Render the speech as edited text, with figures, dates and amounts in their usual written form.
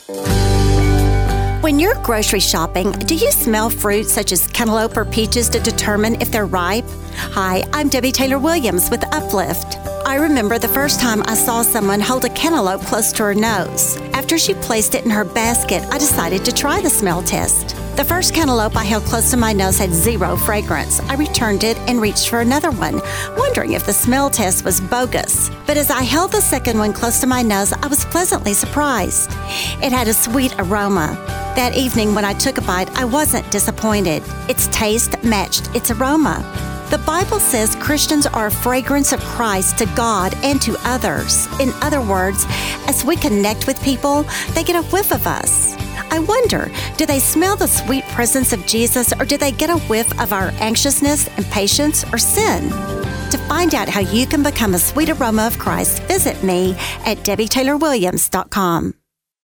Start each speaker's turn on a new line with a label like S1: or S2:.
S1: When you're grocery shopping, do you smell fruit such as cantaloupe or peaches to determine if they're ripe? Hi, I'm Debbie Taylor Williams with Uplift. I remember the first time I saw someone hold a cantaloupe close to her nose. After she placed it in her basket, I decided to try the smell test. The first cantaloupe I held close to my nose had zero fragrance. I returned it and reached for another one, wondering if the smell test was bogus. But as I held the second one close to my nose, I was pleasantly surprised. It had a sweet aroma. That evening when I took a bite, I wasn't disappointed. Its taste matched its aroma. The Bible says Christians are a fragrance of Christ to God and to others. In other words, as we connect with people, they get a whiff of us. I wonder, do they smell the sweet presence of Jesus, or do they get a whiff of our anxiousness, impatience, or sin? To find out how you can become a sweet aroma of Christ, visit me at DebbieTaylorWilliams.com.